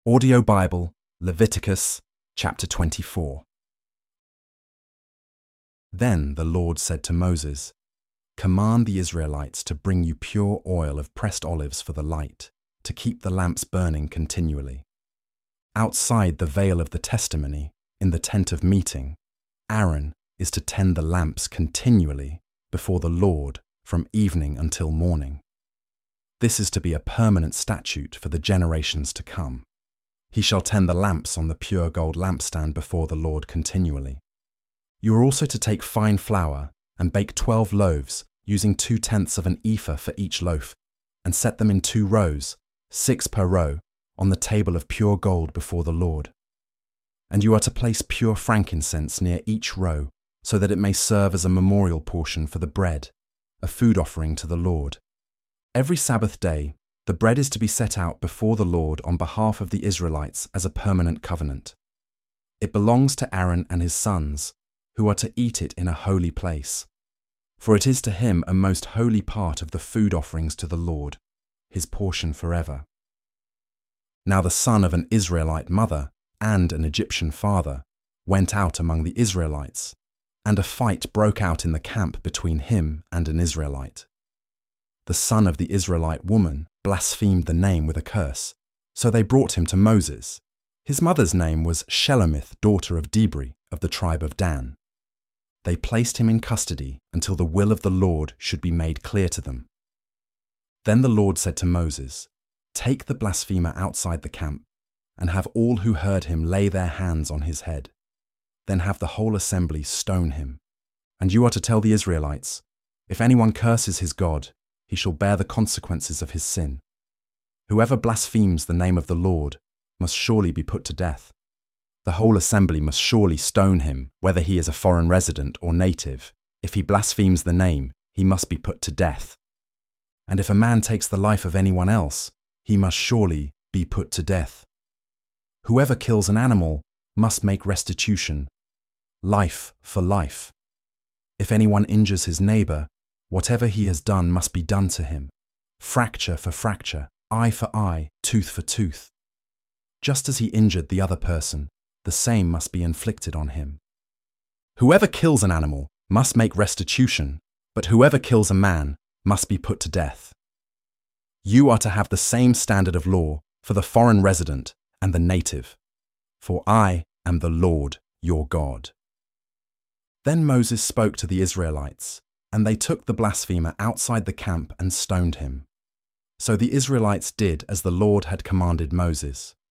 Audio Bible, Leviticus chapter 24. Then the Lord said to Moses, "Command the Israelites to bring you pure oil of pressed olives for the light, to keep the lamps burning continually. Outside the veil of the testimony, in the tent of meeting, Aaron is to tend the lamps continually before the Lord from evening until morning. This is to be a permanent statute for the generations to come. He shall tend the lamps on the pure gold lampstand before the Lord continually. You are also to take fine flour and bake 12 loaves, using 2/10 of an ephah for each loaf, and set them in 2 rows, 6 per row, on the table of pure gold before the Lord. And you are to place pure frankincense near each row, so that it may serve as a memorial portion for the bread, a food offering to the Lord. Every Sabbath day, the bread is to be set out before the Lord on behalf of the Israelites as a permanent covenant. It belongs to Aaron and his sons, who are to eat it in a holy place. For it is to him a most holy part of the food offerings to the Lord, his portion forever. Now the son of an Israelite mother and an Egyptian father went out among the Israelites, and a fight broke out in the camp between him and an Israelite. The son of the Israelite woman blasphemed the name with a curse, so they brought him to Moses. His mother's name was Shelomith, daughter of Dibri, of the tribe of Dan. They placed him in custody until the will of the Lord should be made clear to them. Then the Lord said to Moses, "Take the blasphemer outside the camp, and have all who heard him lay their hands on his head. Then have the whole assembly stone him. And you are to tell the Israelites, if anyone curses his God, he shall bear the consequences of his sin. Whoever blasphemes the name of the Lord must surely be put to death. The whole assembly must surely stone him, whether he is a foreign resident or native. If he blasphemes the name, he must be put to death. And if a man takes the life of anyone else, he must surely be put to death. Whoever kills an animal must make restitution, life for life. If anyone injures his neighbor, whatever he has done must be done to him, fracture for fracture, eye for eye, tooth for tooth. Just as he injured the other person, the same must be inflicted on him. Whoever kills an animal must make restitution, but whoever kills a man must be put to death. You are to have the same standard of law for the foreign resident and the native, for I am the Lord your God." Then Moses spoke to the Israelites, and they took the blasphemer outside the camp and stoned him. So the Israelites did as the Lord had commanded Moses.